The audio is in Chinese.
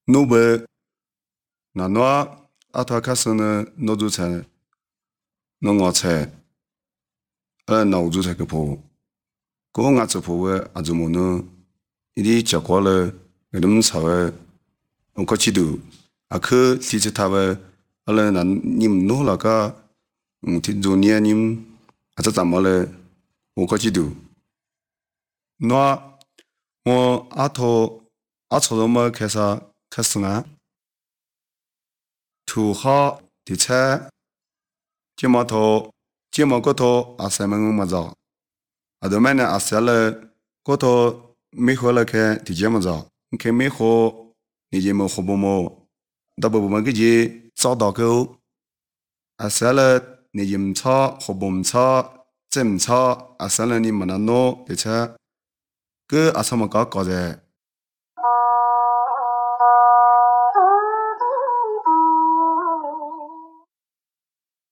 努贝那诺阿托卡森呢诺做菜，诺我菜，那我做菜个婆，个我做婆个阿做么呢？伊哩吃过了，个他们炒个，我过去头，阿去提起他个，阿拉那你们弄了个，提做年你们阿这怎么了？我过去头，那我阿炒什么开始啊？土好的菜，芥末个头阿三么么子，阿多买呢阿三了个头没喝了看的芥末子，看没喝，你节么喝不么？大不么个节找到够，阿三了你节么炒喝不么炒，怎么炒？阿三了你么那弄的菜，个阿什么搞的？